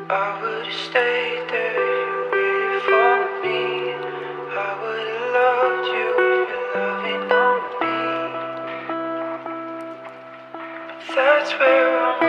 I would've stayed there if you waited for me. I would've loved you if you're loving on me. But that's where I'm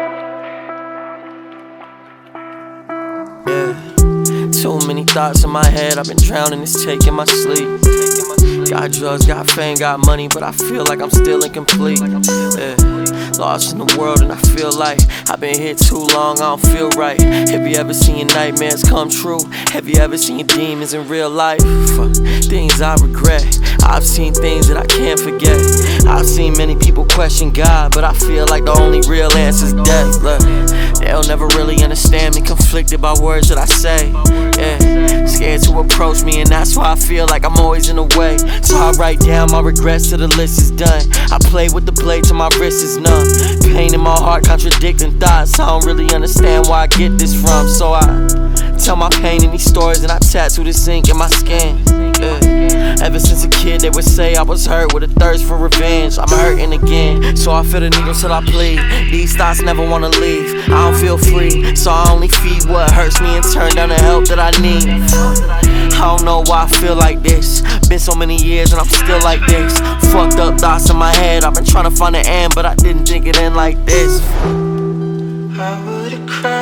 wrong. Yeah, too many thoughts in my head, I've been drowning, it's taking my sleep. Got drugs, got fame, got money, but I feel like I'm still incomplete. Yeah. Lost in the world and I feel like I've been here too long, I don't feel right. Have you ever seen your nightmares come true? Have you ever seen your demons in real life? Things I regret, I've seen things that I can't forget. I've seen many people question God, but I feel like the only real answer's death. Look, they'll never really understand me, conflicted by words that I say. Yeah, scared to approach me and that's why I feel like I'm always in the way. So I write down my regrets till the list is done. I play with the blade till my wrist is numb. Pain in my heart, contradicting thoughts. I don't really understand where I get this from. So I tell my pain in these stories and I tattoo this ink in my skin. Yeah. Ever since a kid they would say I was hurt with a thirst for revenge. I'm hurting again, so I feel the needle till I bleed. These thoughts never wanna leave, I don't feel free. So I only feed what hurts me and turn down the help that I need. I don't know why I feel like this. Been so many years and I'm still like this. Fucked up thoughts in my head, I've been trying to find an end, but I didn't think it end like this. I would've cried